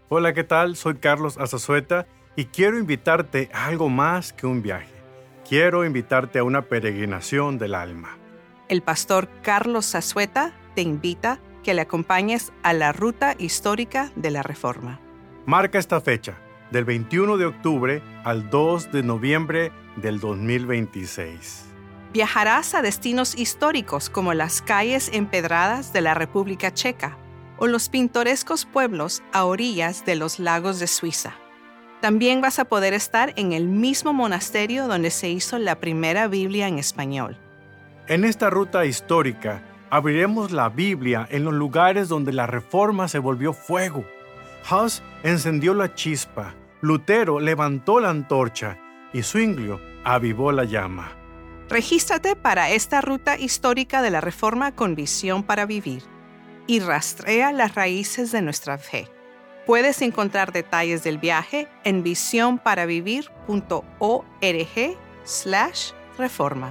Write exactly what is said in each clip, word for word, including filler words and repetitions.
Hola, ¿qué tal? Soy Carlos Azazueta y quiero invitarte a algo más que un viaje. Quiero invitarte a una peregrinación del alma. El pastor Carlos Azazueta te invita que le acompañes a la ruta histórica de la Reforma. Marca esta fecha, del veintiuno de octubre al dos de noviembre del dos mil veintiséis. Viajarás a destinos históricos como las calles empedradas de la República Checa o los pintorescos pueblos a orillas de los lagos de Suiza. También vas a poder estar en el mismo monasterio donde se hizo la primera Biblia en español. En esta ruta histórica, abriremos la Biblia en los lugares donde la Reforma se volvió fuego. Hus encendió la chispa, Lutero levantó la antorcha y Zwinglio avivó la llama. Regístrate para esta ruta histórica de la Reforma con visión para vivir y rastrea las raíces de nuestra fe. Puedes encontrar detalles del viaje en visionparavivir.org slash reforma.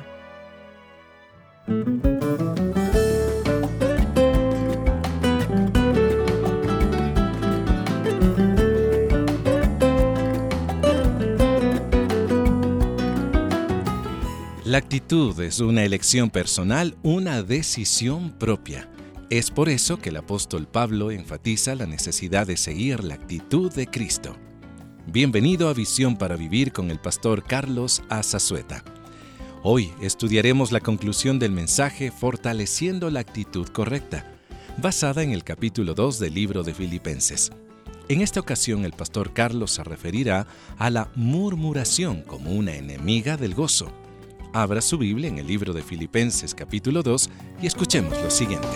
La actitud es una elección personal, una decisión propia. Es por eso que el apóstol Pablo enfatiza la necesidad de seguir la actitud de Cristo. Bienvenido a Visión para Vivir con el pastor Carlos Azazueta. Hoy estudiaremos la conclusión del mensaje Fortaleciendo la actitud correcta, basada en el capítulo dos del libro de Filipenses. En esta ocasión el pastor Carlos se referirá a la murmuración como una enemiga del gozo. Abra su Biblia en el libro de Filipenses capítulo dos y escuchemos lo siguiente.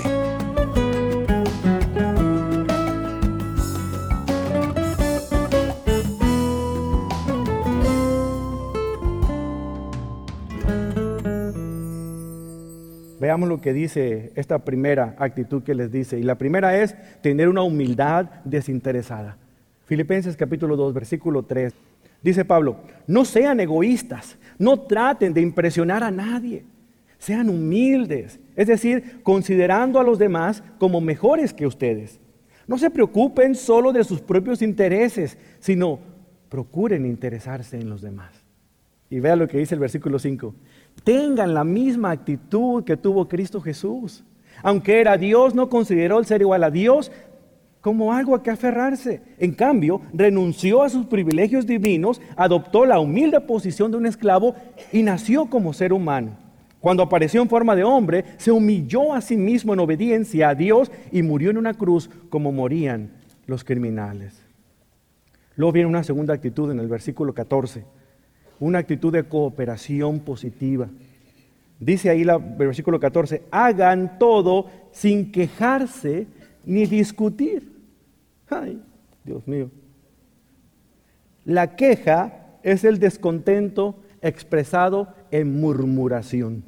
Veamos lo que dice esta primera actitud que les dice. Y la primera es tener una humildad desinteresada. Filipenses capítulo dos, versículo tres. Dice Pablo, no sean egoístas, no traten de impresionar a nadie. Sean humildes, es decir, considerando a los demás como mejores que ustedes. No se preocupen solo de sus propios intereses, sino procuren interesarse en los demás. Y vea lo que dice el versículo cinco. Tengan la misma actitud que tuvo Cristo Jesús. Aunque era Dios, no consideró el ser igual a Dios como algo a que aferrarse. En cambio, renunció a sus privilegios divinos, adoptó la humilde posición de un esclavo y nació como ser humano. Cuando apareció en forma de hombre, se humilló a sí mismo en obediencia a Dios y murió en una cruz como morían los criminales. Luego viene una segunda actitud en el versículo catorce. Una actitud de cooperación positiva. Dice ahí la, el versículo catorce, hagan todo sin quejarse ni discutir. Ay, Dios mío. La queja es el descontento expresado en murmuración.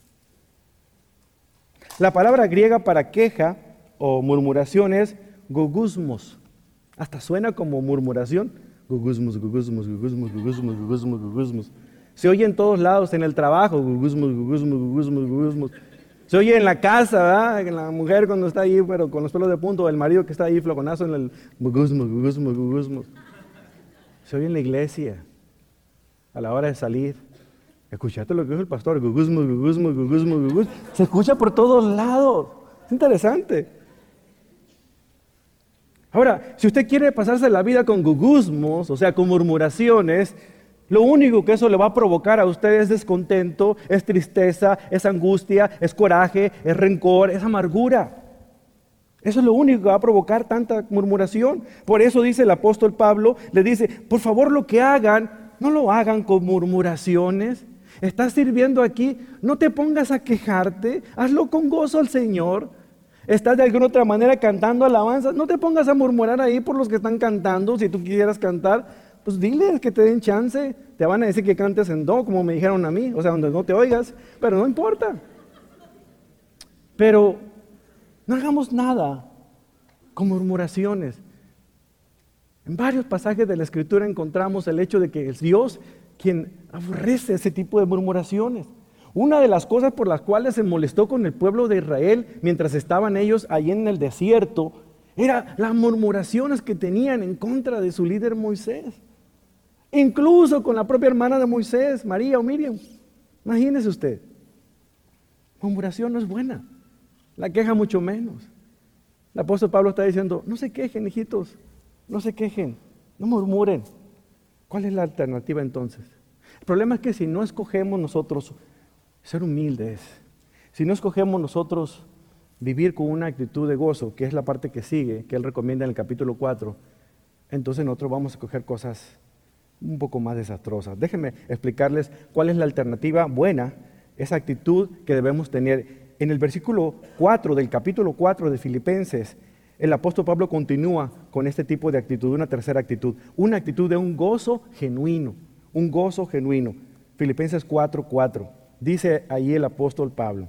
La palabra griega para queja o murmuración es gugusmos. Hasta suena como murmuración. Gugusmos, gugusmos, gugusmos, gugusmos, gugusmos, gugusmos. Se oye en todos lados, en el trabajo, gugusmos, gugusmos, gugusmos, gugusmos. Se oye en la casa, ¿verdad? La mujer cuando está ahí, pero con los pelos de punta, o el marido que está ahí floconazo en el gugusmos, gugusmos, gugusmos. Se oye en la iglesia, a la hora de salir. Escuchaste lo que dijo el pastor, gugusmos, gugusmos, gugusmos, gugusmos. Se escucha por todos lados. Es interesante. Ahora, si usted quiere pasarse la vida con gugusmos, o sea, con murmuraciones, lo único que eso le va a provocar a usted es descontento, es tristeza, es angustia, es coraje, es rencor, es amargura. Eso es lo único que va a provocar tanta murmuración. Por eso dice el apóstol Pablo, le dice, por favor lo que hagan, no lo hagan con murmuraciones. Estás sirviendo aquí, no te pongas a quejarte, hazlo con gozo al Señor. Estás de alguna otra manera cantando alabanzas, no te pongas a murmurar ahí por los que están cantando. Si tú quisieras cantar, pues diles que te den chance. Te van a decir que cantes en do, como me dijeron a mí, o sea, donde no te oigas, pero no importa. Pero no hagamos nada con murmuraciones. En varios pasajes de la Escritura encontramos el hecho de que es Dios quien aborrece ese tipo de murmuraciones. Una de las cosas por las cuales se molestó con el pueblo de Israel mientras estaban ellos allí en el desierto Era las murmuraciones que tenían en contra de su líder Moisés. Incluso con la propia hermana de Moisés, María o Miriam. Imagínese usted. Murmuración no es buena. La queja mucho menos. El apóstol Pablo está diciendo, no se quejen, hijitos. No se quejen. No murmuren. ¿Cuál es la alternativa entonces? El problema es que si no escogemos nosotros ser humildes, si no escogemos nosotros vivir con una actitud de gozo, que es la parte que sigue, que él recomienda en el capítulo cuatro, entonces nosotros vamos a escoger cosas un poco más desastrosas. Déjenme explicarles cuál es la alternativa buena, esa actitud que debemos tener. En el versículo cuatro del capítulo cuatro de Filipenses, el apóstol Pablo continúa con este tipo de actitud, una tercera actitud, una actitud de un gozo genuino, un gozo genuino. Filipenses cuatro cuatro, dice ahí el apóstol Pablo.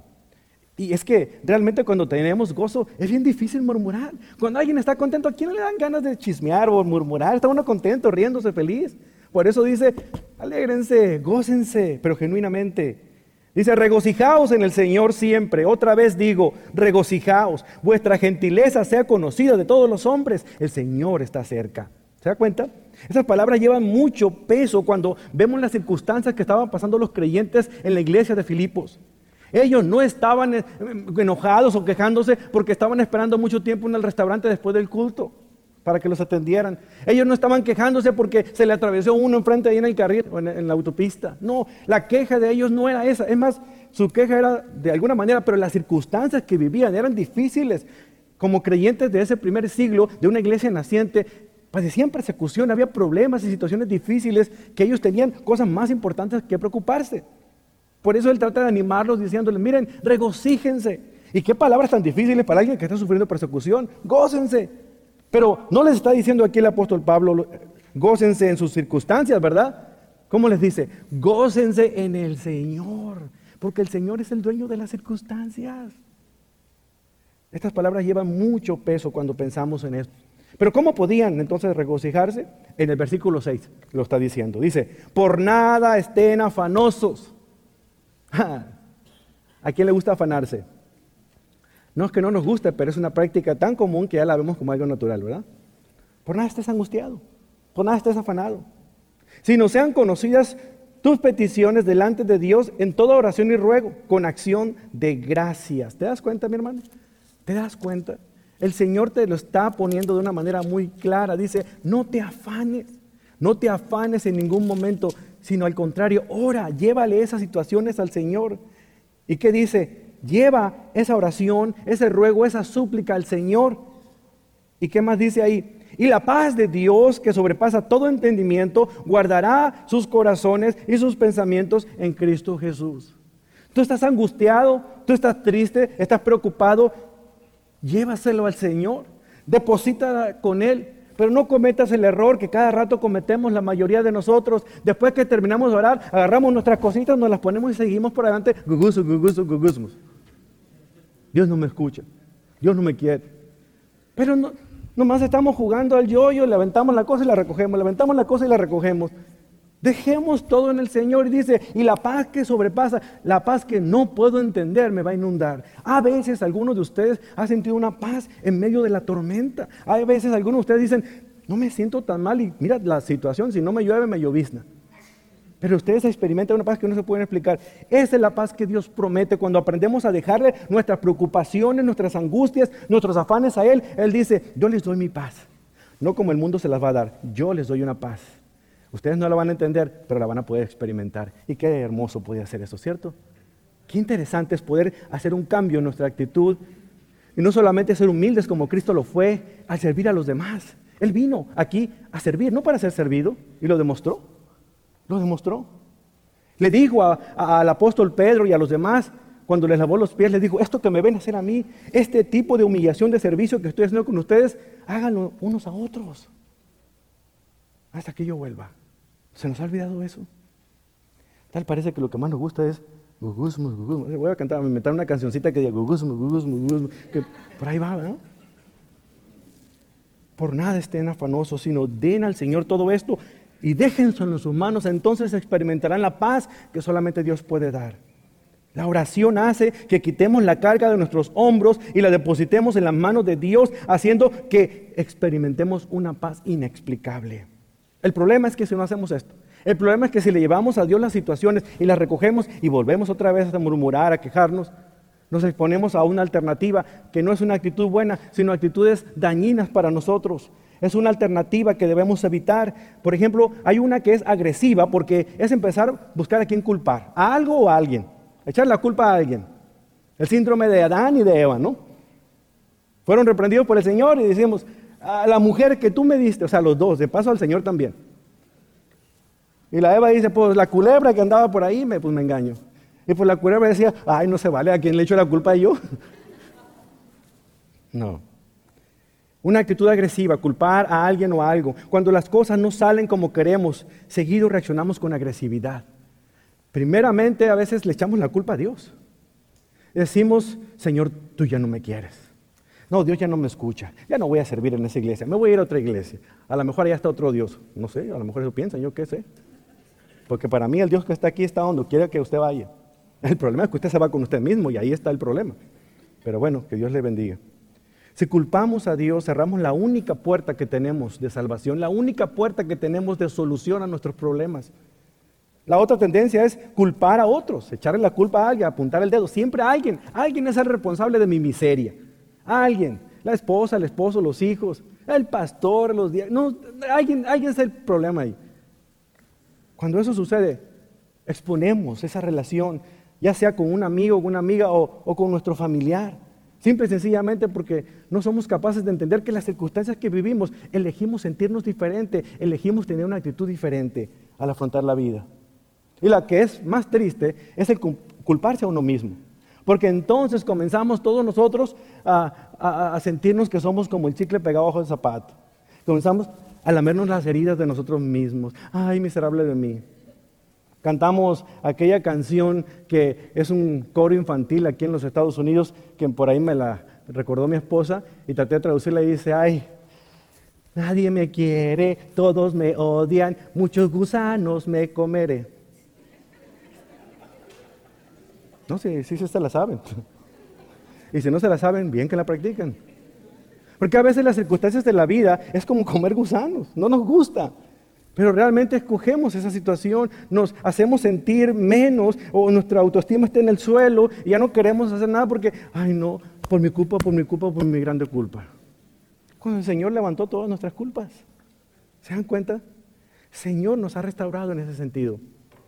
Y es que realmente cuando tenemos gozo es bien difícil murmurar. Cuando alguien está contento, ¿a quién le dan ganas de chismear o murmurar? Está uno contento, riéndose, feliz. Por eso dice, alégrense, gócense, pero genuinamente. Dice, regocijaos en el Señor siempre. Otra vez digo, regocijaos. Vuestra gentileza sea conocida de todos los hombres. El Señor está cerca. ¿Se da cuenta? Esas palabras llevan mucho peso cuando vemos las circunstancias que estaban pasando los creyentes en la iglesia de Filipos. Ellos no estaban enojados o quejándose porque estaban esperando mucho tiempo en el restaurante después del culto para que los atendieran. Ellos no estaban quejándose porque se le atravesó uno enfrente ahí en el carril o en, en la autopista. No, la queja de ellos no era esa. Es más, su queja era de alguna manera, pero las circunstancias que vivían eran difíciles. Como creyentes de ese primer siglo, de una iglesia naciente, padecían persecución, había problemas y situaciones difíciles que ellos tenían cosas más importantes que preocuparse. Por eso él trata de animarlos diciéndoles, miren, regocíjense. ¿Y qué palabras tan difíciles para alguien que está sufriendo persecución? Gócense. Pero no les está diciendo aquí el apóstol Pablo, gócense en sus circunstancias, ¿verdad? ¿Cómo les dice? Gócense en el Señor, porque el Señor es el dueño de las circunstancias. Estas palabras llevan mucho peso cuando pensamos en esto. Pero ¿cómo podían entonces regocijarse? En el versículo seis lo está diciendo. Dice, por nada estén afanosos. ¿A quién le gusta afanarse? No es que no nos guste, pero es una práctica tan común que ya la vemos como algo natural, ¿verdad? Por nada estés angustiado, por nada estés afanado. Sino sean conocidas tus peticiones delante de Dios en toda oración y ruego, con acción de gracias. ¿Te das cuenta, mi hermano? ¿Te das cuenta? El Señor te lo está poniendo de una manera muy clara. Dice, no te afanes, no te afanes en ningún momento, sino al contrario, ora, llévale esas situaciones al Señor. ¿Y qué dice? Lleva esa oración, ese ruego, esa súplica al Señor. ¿Y qué más dice ahí? Y la paz de Dios, que sobrepasa todo entendimiento, guardará sus corazones y sus pensamientos en Cristo Jesús. Tú estás angustiado, tú estás triste, estás preocupado, llévaselo al Señor, deposita con Él. Pero no cometas el error que cada rato cometemos la mayoría de nosotros. Después que terminamos de orar, agarramos nuestras cositas, nos las ponemos y seguimos por adelante. Gugusu, gugusu, gugusmus. Dios no me escucha. Dios no me quiere. Pero no, nomás estamos jugando al yoyo, le aventamos la cosa y la recogemos, le aventamos la cosa y la recogemos. Dejemos todo en el Señor y dice, y la paz que sobrepasa, la paz que no puedo entender me va a inundar. A veces algunos de ustedes han sentido una paz en medio de la tormenta. A veces algunos de ustedes dicen, no me siento tan mal y mira la situación, si no me llueve me llovizna. Pero ustedes experimentan una paz que no se pueden explicar. Esa es la paz que Dios promete cuando aprendemos a dejarle nuestras preocupaciones, nuestras angustias, nuestros afanes a Él. Él dice, yo les doy mi paz. No como el mundo se las va a dar, yo les doy una paz. Ustedes no la van a entender, pero la van a poder experimentar. Y qué hermoso puede hacer eso, ¿cierto? Qué interesante es poder hacer un cambio en nuestra actitud. Y no solamente ser humildes como Cristo lo fue, al servir a los demás. Él vino aquí a servir, no para ser servido, y lo demostró. Lo demostró. Le dijo a, a, al apóstol Pedro y a los demás, cuando les lavó los pies, les dijo, esto que me ven hacer a mí, este tipo de humillación de servicio que estoy haciendo con ustedes, háganlo unos a otros. Hasta que yo vuelva. ¿Se nos ha olvidado eso? Tal parece que lo que más nos gusta es gugusmus, gugusmus. Voy a cantar, me inventar una cancioncita que diga gugusmus, gugusmus, gugusmus, que por ahí va, ¿no? Por nada estén afanosos, sino den al Señor todo esto y déjenlo en sus manos, entonces experimentarán la paz que solamente Dios puede dar. La oración hace que quitemos la carga de nuestros hombros y la depositemos en las manos de Dios, haciendo que experimentemos una paz inexplicable. El problema es que si no hacemos esto, el problema es que si le llevamos a Dios las situaciones y las recogemos y volvemos otra vez a murmurar, a quejarnos, nos exponemos a una alternativa que no es una actitud buena, sino actitudes dañinas para nosotros. Es una alternativa que debemos evitar. Por ejemplo, hay una que es agresiva porque es empezar a buscar a quién culpar, a algo o a alguien, echar la culpa a alguien. El síndrome de Adán y de Eva, ¿no? Fueron reprendidos por el Señor y decimos, a la mujer que tú me diste, o sea, los dos, de paso al Señor también. Y la Eva dice, pues la culebra que andaba por ahí, me, pues me engaño. Y pues la culebra decía, ay, no se vale, ¿a quién le echo la culpa yo? No. Una actitud agresiva, culpar a alguien o a algo. Cuando las cosas no salen como queremos, seguido reaccionamos con agresividad. Primeramente, a veces le echamos la culpa a Dios. Decimos, Señor, tú ya no me quieres. No, Dios ya no me escucha. Ya no voy a servir en esa iglesia. Me voy a ir a otra iglesia. A lo mejor allá está otro Dios. No sé, a lo mejor eso piensan, yo qué sé. Porque para mí el Dios que está aquí está donde quiera que usted vaya. El problema es que usted se va con usted mismo y ahí está el problema. Pero bueno, que Dios le bendiga. Si culpamos a Dios, cerramos la única puerta que tenemos de salvación, la única puerta que tenemos de solución a nuestros problemas. La otra tendencia es culpar a otros, echarle la culpa a alguien, apuntar el dedo. Siempre a alguien, alguien es el responsable de mi miseria. Alguien, la esposa, el esposo, los hijos, el pastor, los días. No, alguien, alguien es el problema ahí. Cuando eso sucede, exponemos esa relación, ya sea con un amigo, con una amiga o, o con nuestro familiar. Simple y sencillamente porque no somos capaces de entender que las circunstancias que vivimos, elegimos sentirnos diferente, elegimos tener una actitud diferente al afrontar la vida. Y la que es más triste es el culparse a uno mismo. Porque entonces comenzamos todos nosotros a, a, a sentirnos que somos como el chicle pegado bajo el zapato. Comenzamos a lamernos las heridas de nosotros mismos. Ay, miserable de mí. Cantamos aquella canción que es un coro infantil aquí en los Estados Unidos, que por ahí me la recordó mi esposa y traté de traducirla y dice, ay, nadie me quiere, todos me odian, muchos gusanos me comeré. No sé si se la saben. Y si no se la saben, bien que la practican. Porque a veces las circunstancias de la vida es como comer gusanos, no nos gusta. Pero realmente escogemos esa situación, nos hacemos sentir menos o nuestra autoestima está en el suelo y ya no queremos hacer nada porque, ay no, por mi culpa, por mi culpa, por mi grande culpa. Cuando el Señor levantó todas nuestras culpas, ¿se dan cuenta? El Señor nos ha restaurado en ese sentido.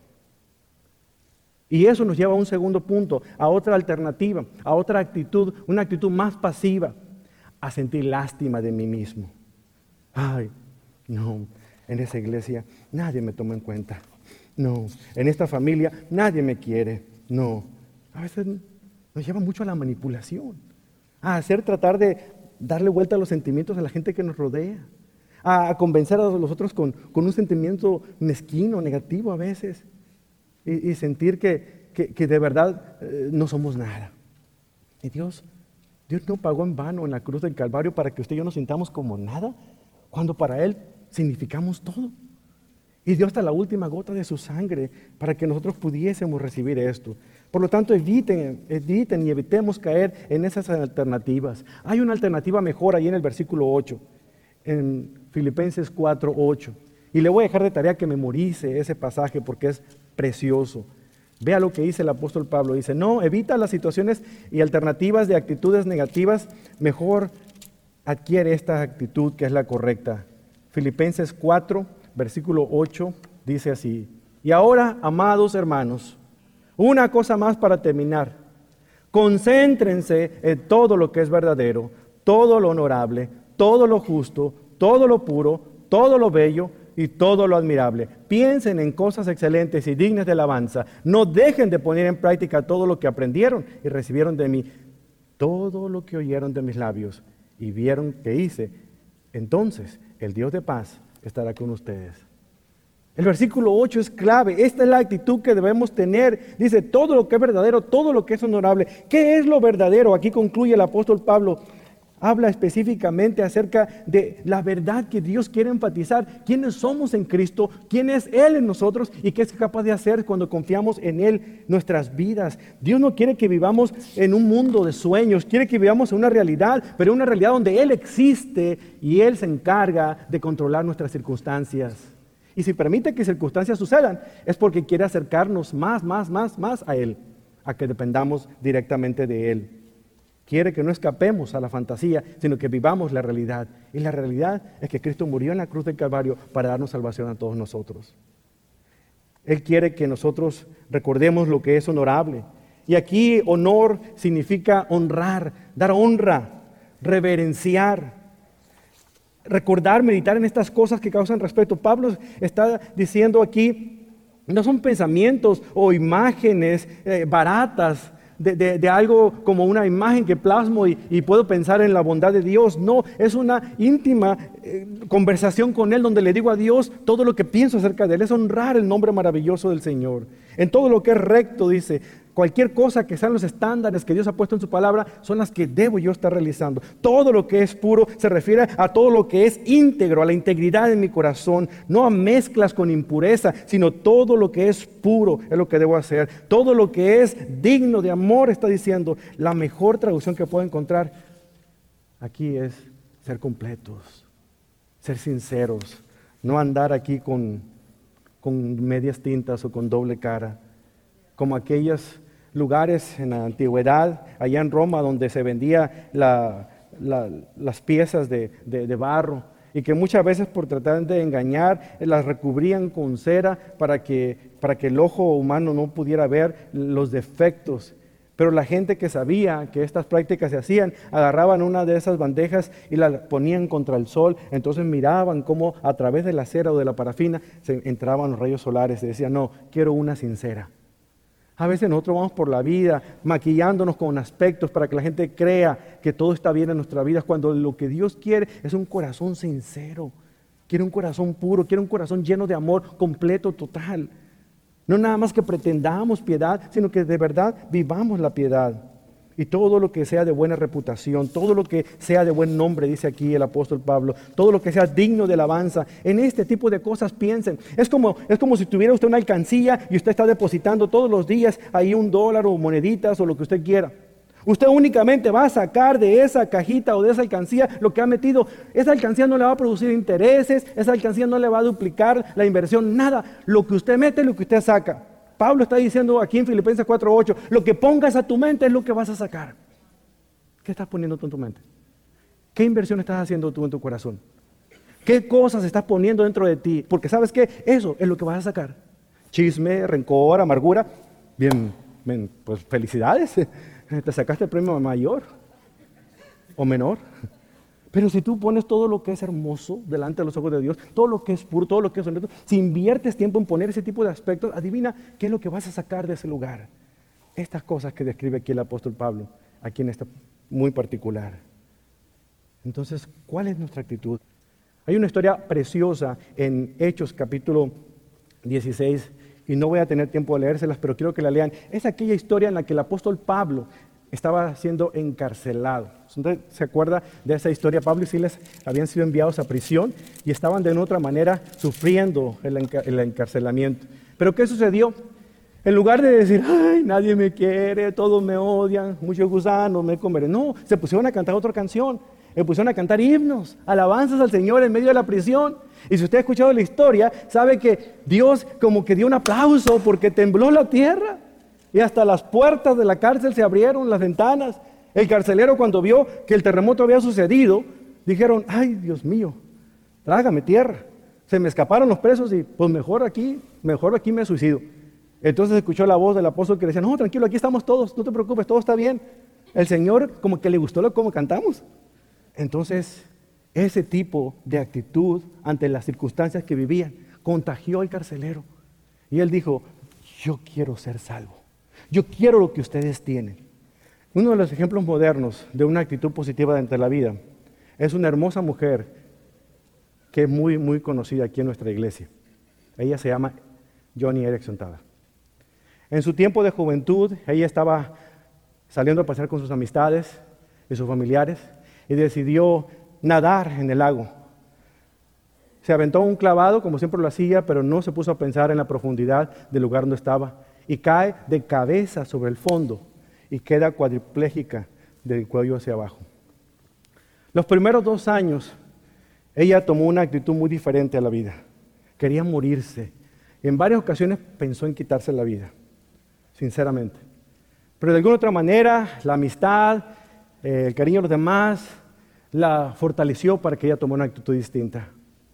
Y eso nos lleva a un segundo punto, a otra alternativa, a otra actitud, una actitud más pasiva, a sentir lástima de mí mismo. Ay, no, en esa iglesia nadie me toma en cuenta. No, en esta familia nadie me quiere. No, a veces nos lleva mucho a la manipulación, a hacer tratar de darle vuelta a los sentimientos a la gente que nos rodea, a convencer a los otros con, con un sentimiento mezquino, negativo a veces. Y, y sentir que, que, que de verdad eh, no somos nada. Y Dios, Dios no pagó en vano en la cruz del Calvario para que usted y yo nos sintamos como nada, cuando para Él significamos todo. Y dio hasta la última gota de su sangre para que nosotros pudiésemos recibir esto. Por lo tanto, eviten, eviten y evitemos caer en esas alternativas. Hay una alternativa mejor ahí en el versículo ocho, en Filipenses cuatro, ocho. Y le voy a dejar de tarea que memorice ese pasaje porque es precioso. Vea lo que dice el apóstol Pablo. Dice, no, evita las situaciones y alternativas de actitudes negativas. Mejor adquiere esta actitud que es la correcta. Filipenses cuatro, versículo ocho, dice así. Y ahora, amados hermanos, una cosa más para terminar. Concéntrense en todo lo que es verdadero, todo lo honorable, todo lo justo, todo lo puro, todo lo bello y todo lo admirable. Piensen en cosas excelentes y dignas de alabanza. No dejen de poner en práctica todo lo que aprendieron y recibieron de mí, todo lo que oyeron de mis labios y vieron que hice. Entonces, el Dios de paz estará con ustedes. El versículo ocho es clave. Esta es la actitud que debemos tener. Dice, todo lo que es verdadero, todo lo que es honorable. ¿Qué es lo verdadero? Aquí concluye el apóstol Pablo. habla específicamente acerca de la verdad que Dios quiere enfatizar, quiénes somos en Cristo, quién es Él en nosotros y qué es capaz de hacer cuando confiamos en Él nuestras vidas. Dios no quiere que vivamos en un mundo de sueños, quiere que vivamos en una realidad, pero una realidad donde Él existe y Él se encarga de controlar nuestras circunstancias. Y si permite que circunstancias sucedan, es porque quiere acercarnos más, más, más, más a Él, a que dependamos directamente de Él. Quiere que no escapemos a la fantasía, sino que vivamos la realidad. Y la realidad es que Cristo murió en la cruz del Calvario para darnos salvación a todos nosotros. Él quiere que nosotros recordemos lo que es honorable. Y aquí honor significa honrar, dar honra, reverenciar, recordar, meditar en estas cosas que causan respeto. Pablo está diciendo aquí, no son pensamientos o imágenes eh, baratas, De, de, de algo como una imagen que plasmo y, y puedo pensar en la bondad de Dios. No, es una íntima eh, conversación con Él donde le digo a Dios todo lo que pienso acerca de Él. Es honrar el nombre maravilloso del Señor. En todo lo que es recto, dice, cualquier cosa que sean los estándares que Dios ha puesto en su palabra son las que debo yo estar realizando. Todo lo que es puro se refiere a todo lo que es íntegro, a la integridad de mi corazón, no a mezclas con impureza, sino todo lo que es puro es lo que debo hacer. Todo lo que es digno de amor, está diciendo. La mejor traducción que puedo encontrar aquí es ser completos, ser sinceros, no andar aquí con, con medias tintas o con doble cara, como aquellos lugares en la antigüedad, allá en Roma, donde se vendía la, la, las piezas de, de, de barro, y que muchas veces por tratar de engañar las recubrían con cera para que, para que el ojo humano no pudiera ver los defectos. Pero la gente que sabía que estas prácticas se hacían, agarraban una de esas bandejas y la ponían contra el sol, entonces miraban cómo a través de la cera o de la parafina se entraban los rayos solares y decían, no, quiero una sincera. A veces nosotros vamos por la vida maquillándonos con aspectos para que la gente crea que todo está bien en nuestra vida, cuando lo que Dios quiere es un corazón sincero, quiere un corazón puro, quiere un corazón lleno de amor completo, total. No nada más que pretendamos piedad, sino que de verdad vivamos la piedad. Y todo lo que sea de buena reputación, todo lo que sea de buen nombre, dice aquí el apóstol Pablo, todo lo que sea digno de alabanza, en este tipo de cosas piensen. Es como, es como si tuviera usted una alcancía y usted está depositando todos los días ahí un dólar o moneditas o lo que usted quiera. Usted únicamente va a sacar de esa cajita o de esa alcancía lo que ha metido. Esa alcancía no le va a producir intereses, esa alcancía no le va a duplicar la inversión, nada. Lo que usted mete es lo que usted saca. Pablo está diciendo aquí en Filipenses cuatro ocho, lo que pongas a tu mente es lo que vas a sacar. ¿Qué estás poniendo tú en tu mente? ¿Qué inversión estás haciendo tú en tu corazón? ¿Qué cosas estás poniendo dentro de ti? Porque ¿sabes qué? Eso es lo que vas a sacar. Chisme, rencor, amargura. Bien, bien, pues felicidades. Te sacaste el premio mayor o menor. Pero si tú pones todo lo que es hermoso delante de los ojos de Dios, todo lo que es puro, todo lo que es honesto, si inviertes tiempo en poner ese tipo de aspectos, adivina qué es lo que vas a sacar de ese lugar. Estas cosas que describe aquí el apóstol Pablo, aquí en esta muy particular. Entonces, ¿cuál es nuestra actitud? Hay una historia preciosa en Hechos capítulo dieciséis, y no voy a tener tiempo de leérselas, pero quiero que la lean. Es aquella historia en la que el apóstol Pablo estaba siendo encarcelado. ¿Usted se acuerda de esa historia? Pablo y Silas habían sido enviados a prisión y estaban de otra manera sufriendo el, enca- el encarcelamiento. ¿Pero qué sucedió? En lugar de decir, ay, nadie me quiere, todos me odian, muchos gusanos me comeré. No, se pusieron a cantar otra canción. Se pusieron a cantar himnos, alabanzas al Señor en medio de la prisión. Y si usted ha escuchado la historia, sabe que Dios como que dio un aplauso porque tembló la tierra. Y hasta las puertas de la cárcel se abrieron, las ventanas. El carcelero, cuando vio que el terremoto había sucedido, dijeron, ay, Dios mío, trágame tierra. Se me escaparon los presos y pues mejor aquí, mejor aquí me suicido. Entonces escuchó la voz del apóstol que decía, no, tranquilo, aquí estamos todos, no te preocupes, todo está bien. El Señor como que le gustó lo como cantamos. Entonces, ese tipo de actitud ante las circunstancias que vivían contagió al carcelero. Y él dijo, yo quiero ser salvo. Yo quiero lo que ustedes tienen. Uno de los ejemplos modernos de una actitud positiva ante la vida es una hermosa mujer que es muy, muy conocida aquí en nuestra iglesia. Ella se llama Joni Eareckson Tada. En su tiempo de juventud, ella estaba saliendo a pasear con sus amistades y sus familiares, y decidió nadar en el lago. Se aventó un clavado, como siempre lo hacía, pero no se puso a pensar en la profundidad del lugar donde estaba. Y cae de cabeza sobre el fondo y queda cuadripléjica del cuello hacia abajo. Los primeros dos años, ella tomó una actitud muy diferente a la vida. Quería morirse. En varias ocasiones pensó en quitarse la vida, sinceramente. Pero de alguna otra manera, la amistad, eh, el cariño de los demás, la fortaleció para que ella tomara una actitud distinta.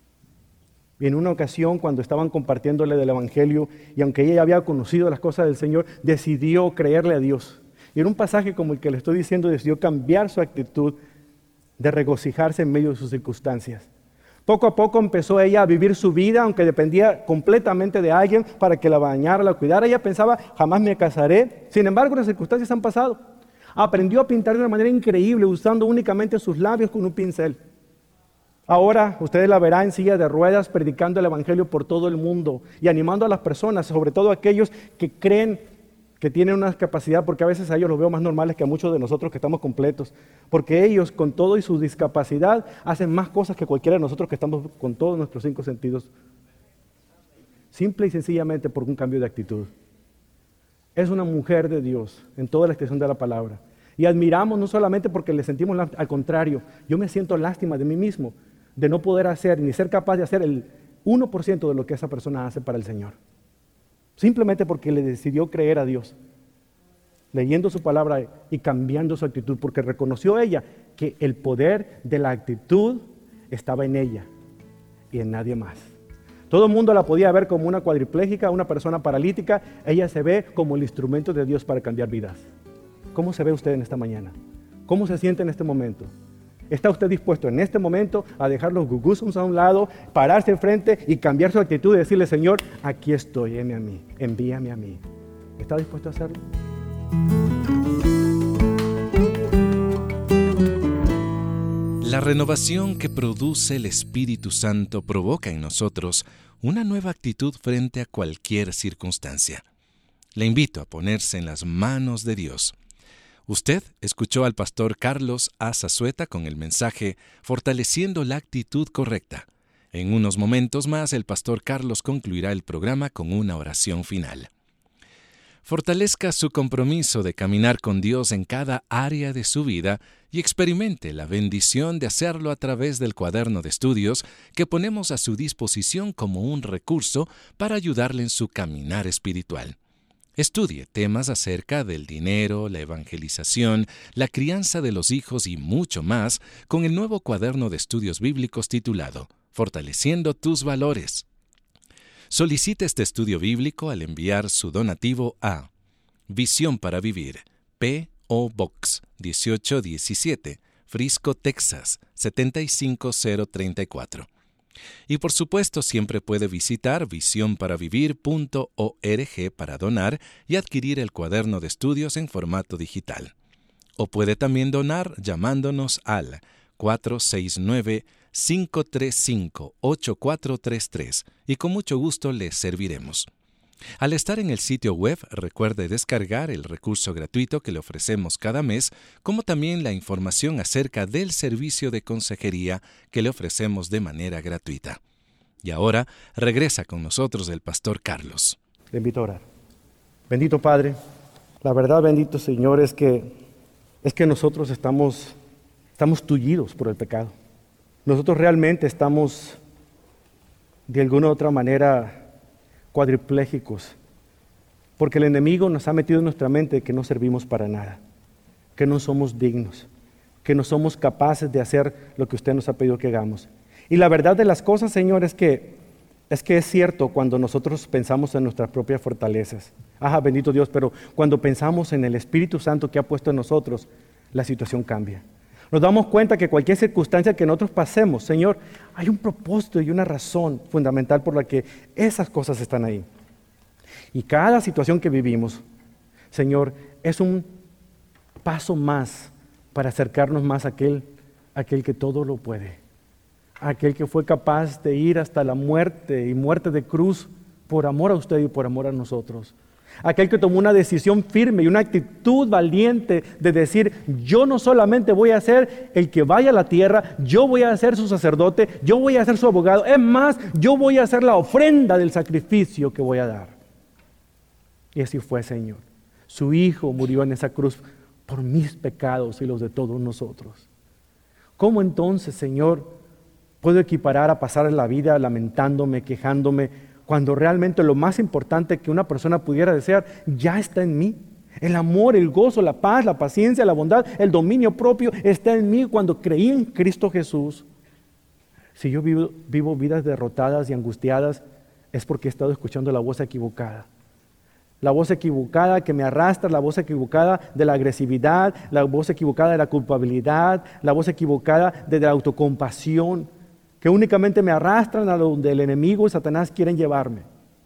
Y en una ocasión, cuando estaban compartiéndole del Evangelio, y aunque ella ya había conocido las cosas del Señor, decidió creerle a Dios. Y en un pasaje como el que le estoy diciendo, decidió cambiar su actitud de regocijarse en medio de sus circunstancias. Poco a poco empezó ella a vivir su vida, aunque dependía completamente de alguien para que la bañara, la cuidara. Ella pensaba, jamás me casaré. Sin embargo, las circunstancias han pasado. Aprendió a pintar de una manera increíble, usando únicamente sus labios con un pincel. Ahora ustedes la verán en silla de ruedas predicando el Evangelio por todo el mundo y animando a las personas, sobre todo aquellos que creen que tienen una capacidad, porque a veces a ellos los veo más normales que a muchos de nosotros que estamos completos, porque ellos con todo y su discapacidad hacen más cosas que cualquiera de nosotros que estamos con todos nuestros cinco sentidos, simple y sencillamente por un cambio de actitud. Es una mujer de Dios en toda la extensión de la palabra, y admiramos no solamente porque le sentimos, al contrario, yo me siento lástima de mí mismo, de no poder hacer ni ser capaz de hacer el uno por ciento de lo que esa persona hace para el Señor. Simplemente porque le decidió creer a Dios, leyendo su palabra y cambiando su actitud, porque reconoció ella que el poder de la actitud estaba en ella y en nadie más. Todo el mundo la podía ver como una cuadripléjica, una persona paralítica. Ella se ve como el instrumento de Dios para cambiar vidas. ¿Cómo se ve usted en esta mañana? ¿Cómo se siente en este momento? ¿Está usted dispuesto en este momento a dejar los gugusums a un lado, pararse enfrente y cambiar su actitud y decirle, Señor, aquí estoy, heme a mí, envíame a mí? ¿Está dispuesto a hacerlo? La renovación que produce el Espíritu Santo provoca en nosotros una nueva actitud frente a cualquier circunstancia. Le invito a ponerse en las manos de Dios. Usted escuchó al pastor Carlos A. Zazueta con el mensaje Fortaleciendo la actitud correcta. En unos momentos más, el pastor Carlos concluirá el programa con una oración final. Fortalezca su compromiso de caminar con Dios en cada área de su vida y experimente la bendición de hacerlo a través del cuaderno de estudios que ponemos a su disposición como un recurso para ayudarle en su caminar espiritual. Estudie temas acerca del dinero, la evangelización, la crianza de los hijos y mucho más con el nuevo cuaderno de estudios bíblicos titulado Fortaleciendo tus valores. Solicite este estudio bíblico al enviar su donativo a Visión para Vivir, P O Box dieciocho diecisiete, Frisco, Texas setenta y cinco cero treinta y cuatro. Y por supuesto siempre puede visitar visión para vivir punto org para donar y adquirir el cuaderno de estudios en formato digital. O puede también donar llamándonos al cuatro seis nueve, cinco tres cinco, ocho cuatro tres tres y con mucho gusto les serviremos. Al estar en el sitio web, recuerde descargar el recurso gratuito que le ofrecemos cada mes, como también la información acerca del servicio de consejería que le ofrecemos de manera gratuita. Y ahora regresa con nosotros el pastor Carlos. Le invito a orar. Bendito Padre, la verdad, bendito Señor, es que, es que nosotros estamos, estamos tullidos por el pecado. Nosotros realmente estamos, de alguna u otra manera, cuadriplégicos, porque el enemigo nos ha metido en nuestra mente que no servimos para nada, que no somos dignos, que no somos capaces de hacer lo que usted nos ha pedido que hagamos. Y la verdad de las cosas, Señor, es que es que es cierto cuando nosotros pensamos en nuestras propias fortalezas. Ajá, bendito Dios, pero cuando pensamos en el Espíritu Santo que ha puesto en nosotros, la situación cambia. Nos damos cuenta que cualquier circunstancia que nosotros pasemos, Señor, hay un propósito y una razón fundamental por la que esas cosas están ahí. Y cada situación que vivimos, Señor, es un paso más para acercarnos más a aquel, a aquel que todo lo puede, a aquel que fue capaz de ir hasta la muerte y muerte de cruz por amor a usted y por amor a nosotros. Aquel que tomó una decisión firme y una actitud valiente de decir, yo no solamente voy a ser el que vaya a la tierra, yo voy a ser su sacerdote, yo voy a ser su abogado. Es más, yo voy a hacer la ofrenda del sacrificio que voy a dar. Y así fue, Señor. Su Hijo murió en esa cruz por mis pecados y los de todos nosotros. ¿Cómo entonces, Señor, puedo equiparar a pasar la vida lamentándome, quejándome, cuando realmente lo más importante que una persona pudiera desear ya está en mí? El amor, el gozo, la paz, la paciencia, la bondad, el dominio propio está en mí cuando creí en Cristo Jesús. Si yo vivo, vivo vidas derrotadas y angustiadas, es porque he estado escuchando la voz equivocada. La voz equivocada que me arrastra, la voz equivocada de la agresividad, la voz equivocada de la culpabilidad, la voz equivocada de la autocompasión, que únicamente me arrastran a donde el enemigo y Satanás quieren llevarme,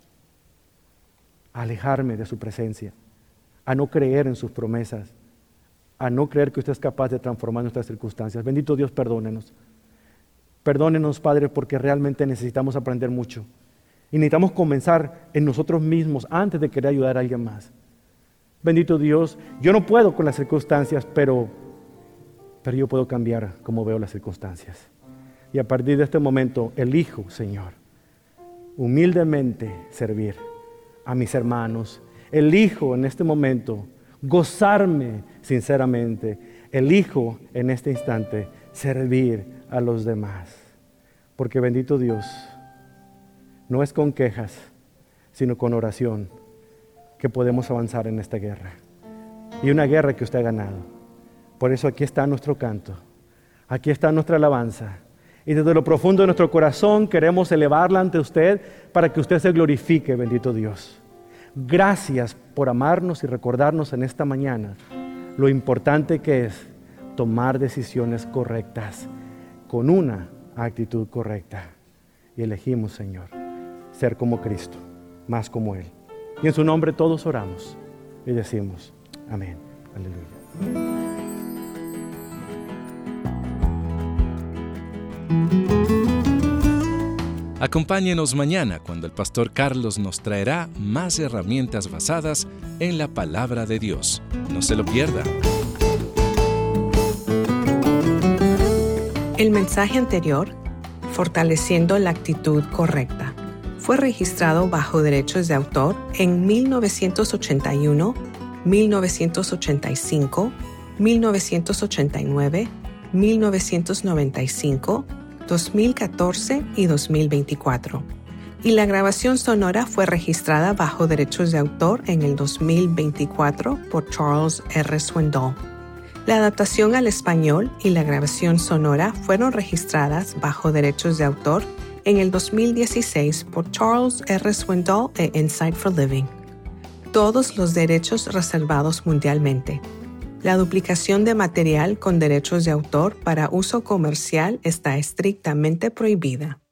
a alejarme de su presencia, a no creer en sus promesas, a no creer que usted es capaz de transformar nuestras circunstancias. Bendito Dios, perdónenos. Perdónenos, Padre, porque realmente necesitamos aprender mucho. Y necesitamos comenzar en nosotros mismos antes de querer ayudar a alguien más. Bendito Dios, yo no puedo con las circunstancias, pero, pero yo puedo cambiar cómo veo las circunstancias. Y a partir de este momento, elijo, Señor, humildemente servir a mis hermanos. Elijo en este momento gozarme sinceramente. Elijo en este instante servir a los demás. Porque bendito Dios, no es con quejas, sino con oración que podemos avanzar en esta guerra. Y una guerra que usted ha ganado. Por eso aquí está nuestro canto. Aquí está nuestra alabanza. Y desde lo profundo de nuestro corazón queremos elevarla ante usted para que usted se glorifique, bendito Dios. Gracias por amarnos y recordarnos en esta mañana lo importante que es tomar decisiones correctas con una actitud correcta. Y elegimos, Señor, ser como Cristo, más como Él. Y en su nombre todos oramos y decimos, amén. Aleluya. Acompáñenos mañana cuando el pastor Carlos nos traerá más herramientas basadas en la palabra de Dios. No se lo pierda. El mensaje anterior, Fortaleciendo la actitud correcta, fue registrado bajo derechos de autor en mil novecientos ochenta y uno, mil novecientos ochenta y cinco, mil novecientos ochenta y nueve, mil novecientos noventa y cinco, dos mil catorce y dos mil veinticuatro. Y la grabación sonora fue registrada bajo derechos de autor en el dos mil veinticuatro por Charles R. Swindoll. La adaptación al español y la grabación sonora fueron registradas bajo derechos de autor en el dos mil dieciséis por Charles R. Swindoll e Insight for Living. Todos los derechos reservados mundialmente. La duplicación de material con derechos de autor para uso comercial está estrictamente prohibida.